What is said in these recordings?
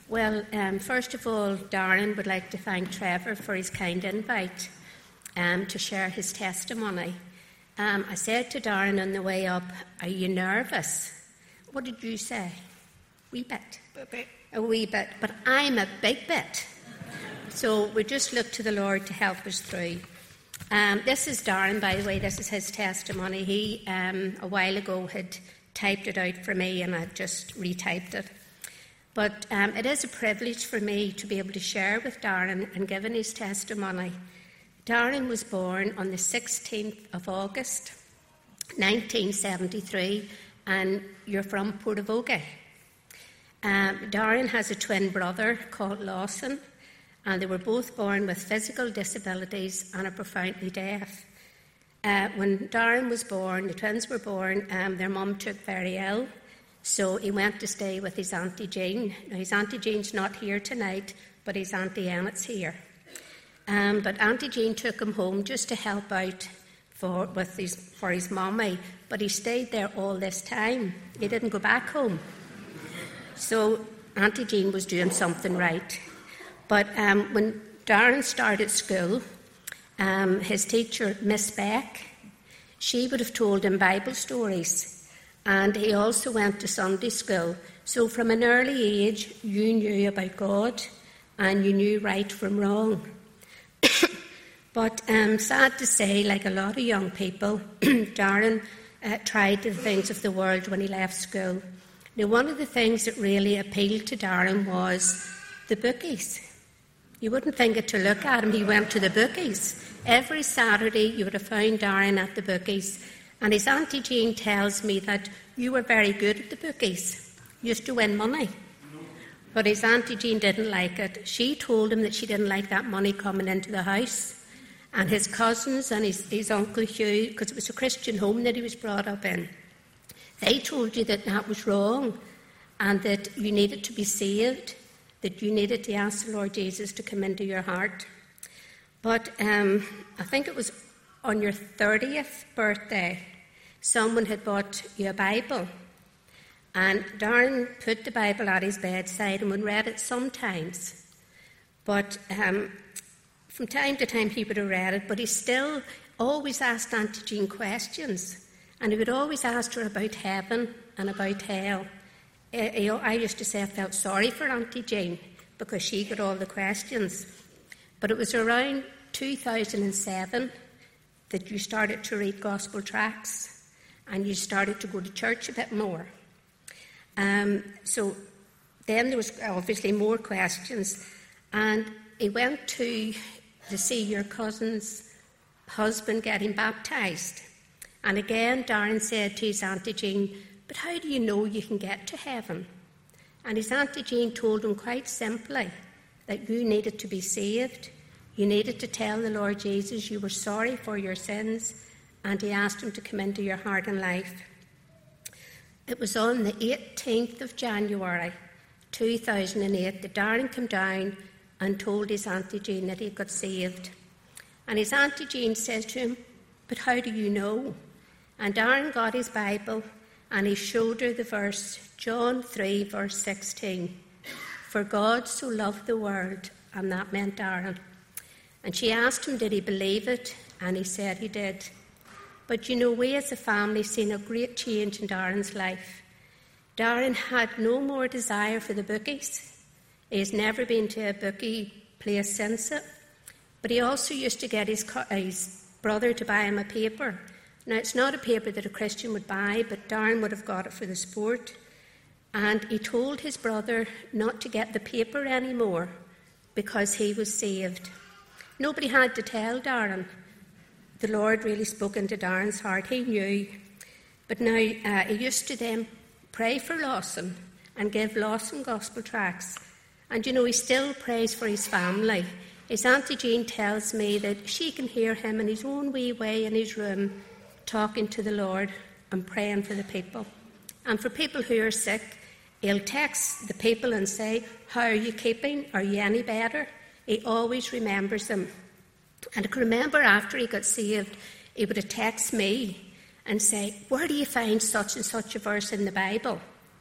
Well, first of all, Darren would like to thank Trevor for his kind invite to share his testimony. I said to Darren on the way up, "Are you nervous?" What did you say? Wee bit. A wee bit. But I'm a big bit. So we just look to the Lord to help us through. This is Darren, by the way. This is his testimony. He, a while ago, had typed it out for me, and I just retyped it. But it is a privilege for me to be able to share with Darren and give him his testimony. Darren was born on the 16th of August, 1973, and you're from Portavogie. Darren has a twin brother called Lawson, and they were both born with physical disabilities and are profoundly deaf. When Darren was born, the twins were born, their mum took very ill, so he went to stay with his Auntie Jean. Now, his Auntie Jean's not here tonight, but his Auntie Enid's here. But Auntie Jean took him home just to help out for his mummy, but he stayed there all this time. He didn't go back home. So Auntie Jean was doing something right. But when Darren started school, his teacher, Miss Beck, she would have told him Bible stories. And he also went to Sunday school. So from an early age, you knew about God and you knew right from wrong. But sad to say, like a lot of young people, Darren tried the things of the world when he left school. Now, one of the things that really appealed to Darren was the bookies. You wouldn't think it to look at him. He went to the bookies. Every Saturday you would have found Darren at the bookies. And his Auntie Jean tells me that you were very good at the bookies. You used to win money. But his Auntie Jean didn't like it. She told him that she didn't like that money coming into the house. And his cousins and his Uncle Hugh, because it was a Christian home that he was brought up in, they told you that that was wrong and that you needed to be saved, that you needed to ask the Lord Jesus to come into your heart. But I think it was on your 30th birthday, someone had bought you a Bible. And Darren put the Bible at his bedside and would read it sometimes. But from time to time he would have read it, but he still always asked Auntie Jean questions. And he would always ask her about heaven and about hell. I used to say I felt sorry for Auntie Jean because she got all the questions. But it was around 2007 that you started to read gospel tracts and you started to go to church a bit more. So then there was obviously more questions, and he went to see your cousin's husband getting baptised. And again, Darren said to his Auntie Jean, "But how do you know you can get to heaven?" And his Auntie Jean told him quite simply that you needed to be saved. You needed to tell the Lord Jesus you were sorry for your sins, and he asked him to come into your heart and life. It was on the 18th of January 2008 that Darren came down and told his Auntie Jean that he got saved. And his Auntie Jean says to him, "But how do you know?" And Darren got his Bible and he showed her the verse, John 3, verse 16. "For God so loved the world," and that meant Darren. And she asked him, did he believe it? And he said he did. But you know, we as a family seen a great change in Darren's life. Darren had no more desire for the bookies. He has never been to a bookie place since it. But he also used to get his brother to buy him a paper. Now, it's not a paper that a Christian would buy, but Darren would have got it for the sport. And he told his brother not to get the paper anymore because he was saved. Nobody had to tell Darren. The Lord really spoke into Darren's heart. He knew. But now he used to then pray for Lawson and give Lawson gospel tracts. And you know, he still prays for his family. His Auntie Jean tells me that she can hear him in his own wee way in his room talking to the Lord and praying for the people. And for people who are sick, he'll text the people and say, "How are you keeping? Are you any better?" He always remembers them. And I can remember after he got saved, he would have texted me and say, "Where do you find such and such a verse in the Bible?"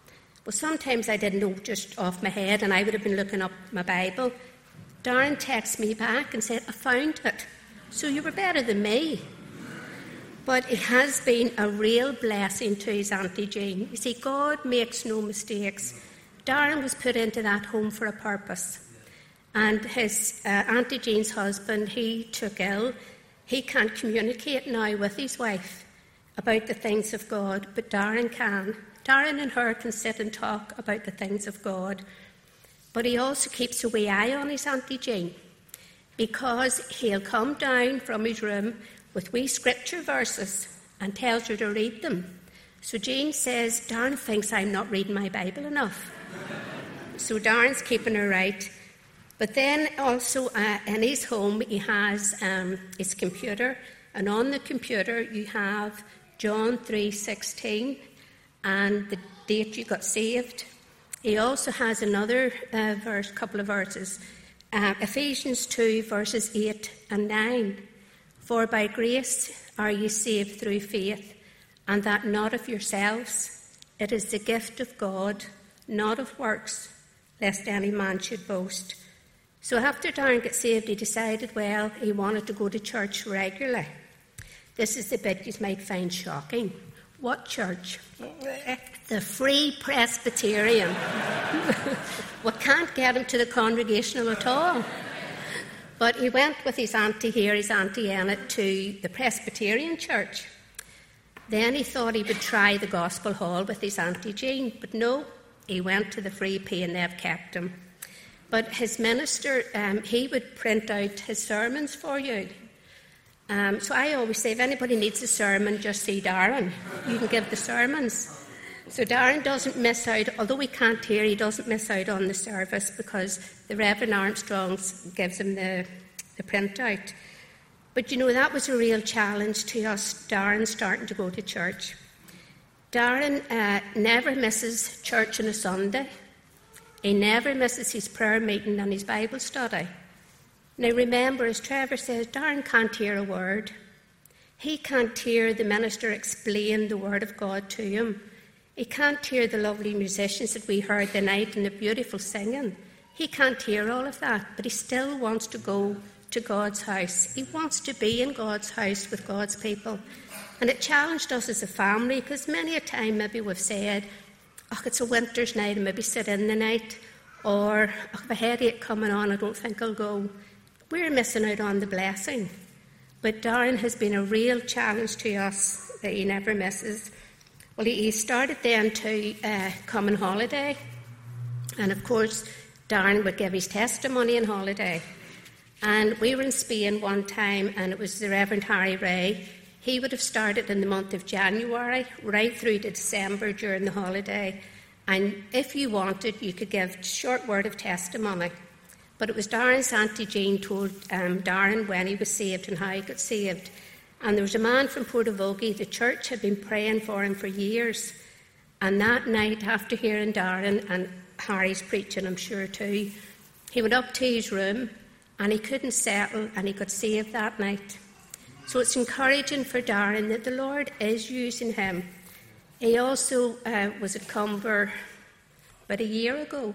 Well, sometimes I didn't know just off my head, and I would have been looking up my Bible. Darren texted me back and said, I found it. So you were better than me. But it has been a real blessing to his Auntie Jean. You see, God makes no mistakes. Darren was put into that home for a purpose. And his Auntie Jean's husband, he took ill. He can't communicate now with his wife about the things of God, but Darren can. Darren and her can sit and talk about the things of God. But he also keeps a wee eye on his Auntie Jean, because he'll come down from his room with wee scripture verses and tells her to read them. So Jean says, Darren thinks I'm not reading my Bible enough. So Darren's keeping her right. But then also in his home he has his computer, and on the computer you have John 3:16 and the date you got saved. He also has another couple of verses, Ephesians 2 verses 8 and 9. For by grace are ye saved through faith, and that not of yourselves. It is the gift of God, not of works, lest any man should boast. So after Darren got saved, he decided, well, he wanted to go to church regularly. This is the bit you might find shocking. What church? The Free Presbyterian. We can't get him to the Congregational at all. But he went with his auntie here, his Auntie Enid, to the Presbyterian church. Then he thought he would try the Gospel Hall with his Auntie Jean, but no, he went to the Free P and they've kept him. But his minister, he would print out his sermons for you. So I always say, if anybody needs a sermon, just see Darren. You can give the sermons. So Darren doesn't miss out, although we can't hear, he doesn't miss out on the service because the Reverend Armstrong gives him the printout. But you know, that was a real challenge to us, Darren starting to go to church. Darren never misses church on a Sunday. He never misses his prayer meeting and his Bible study. Now remember, as Trevor says, Darren can't hear a word. He can't hear the minister explain the Word of God to him. He can't hear the lovely musicians that we heard the night and the beautiful singing. He can't hear all of that, but he still wants to go to God's house. He wants to be in God's house with God's people. And it challenged us as a family, because many a time maybe we've said, oh, it's a winter's night, and maybe sit in the night, or oh, I have a headache coming on, I don't think I'll go. We're missing out on the blessing. But Darren has been a real challenge to us that he never misses. Well, he started then to come on holiday. And of course, Darren would give his testimony on holiday. And we were in Spain one time, and it was the Reverend Harry Ray. He would have started in the month of January, right through to December during the holiday. And if you wanted, you could give a short word of testimony. But it was Darren's Auntie Jean told Darren when he was saved and how he got saved. And there was a man from Portavogie. The church had been praying for him for years. And that night, after hearing Darren and Harry's preaching, I'm sure too, he went up to his room and he couldn't settle, and he got saved that night. So it's encouraging for Darren that the Lord is using him. He also was at Cumber about a year ago,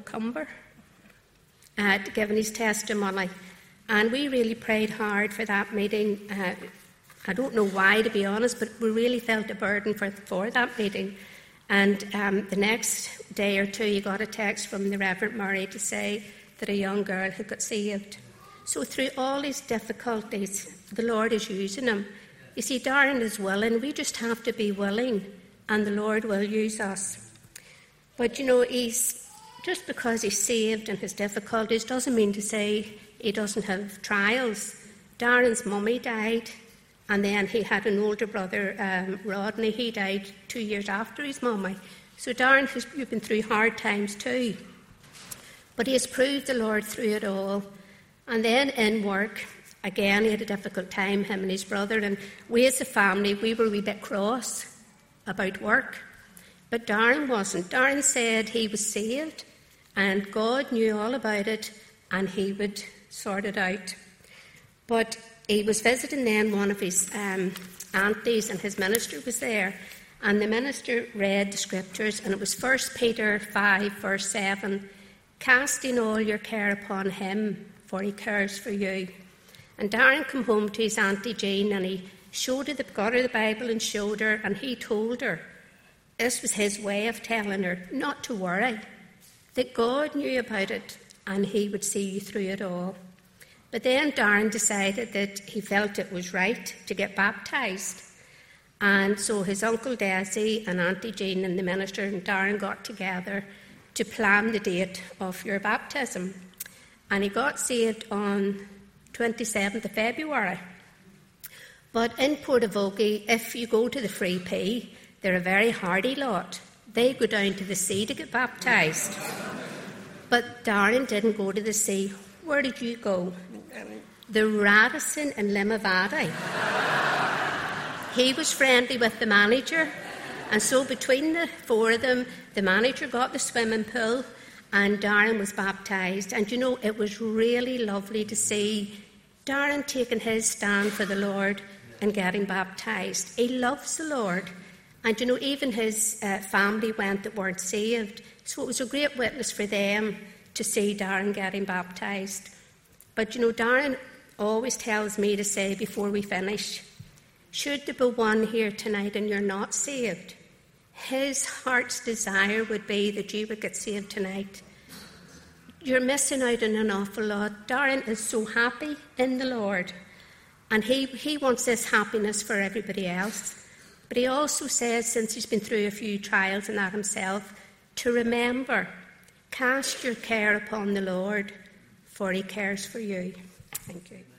giving his testimony. And we really prayed hard for that meeting. I don't know why, to be honest, but we really felt a burden for that meeting. And the next day or two, you got a text from the Reverend Murray to say that a young girl had got saved. So through all these difficulties, the Lord is using him. You see, Darren is willing. We just have to be willing, and the Lord will use us. But, you know, just because he's saved and has difficulties doesn't mean to say he doesn't have trials. Darren's mummy died. And then he had an older brother, Rodney. He died 2 years after his mummy. So Darren has been through hard times too. But he has proved the Lord through it all. And then in work, again, he had a difficult time, him and his brother. And we as a family, we were a wee bit cross about work. But Darren wasn't. Darren said he was saved and God knew all about it and he would sort it out. But he was visiting then one of his aunties, and his minister was there. And the minister read the scriptures, and it was 1 Peter 5, verse 7, "Casting all your care upon him, for he cares for you." And Darren came home to his Auntie Jean, and he got her the Bible and showed her, and he told her, this was his way of telling her not to worry, that God knew about it and he would see you through it all. But then Darren decided that he felt it was right to get baptised. And so his Uncle Desi and Auntie Jean and the minister and Darren got together to plan the date of your baptism. And he got saved on 27th of February. But in Portavogie, if you go to the Free P, they're a very hardy lot. They go down to the sea to get baptised. But Darren didn't go to the sea. Where did you go? The Radisson in Limavady. He was friendly with the manager, and so between the four of them, the manager got the swimming pool and Darren was baptised. And you know, it was really lovely to see Darren taking his stand for the Lord and getting baptised. He loves the Lord. And you know, even his family went that weren't saved. So it was a great witness for them to see Darren getting baptised. But you know, Darren always tells me to say before we finish, should there be one here tonight and you're not saved, his heart's desire would be that you would get saved tonight. You're missing out on an awful lot. Darren is so happy in the Lord, and he wants this happiness for everybody else. But he also says, since he's been through a few trials and that himself, to remember, cast your care upon the Lord, for he cares for you. Thank you.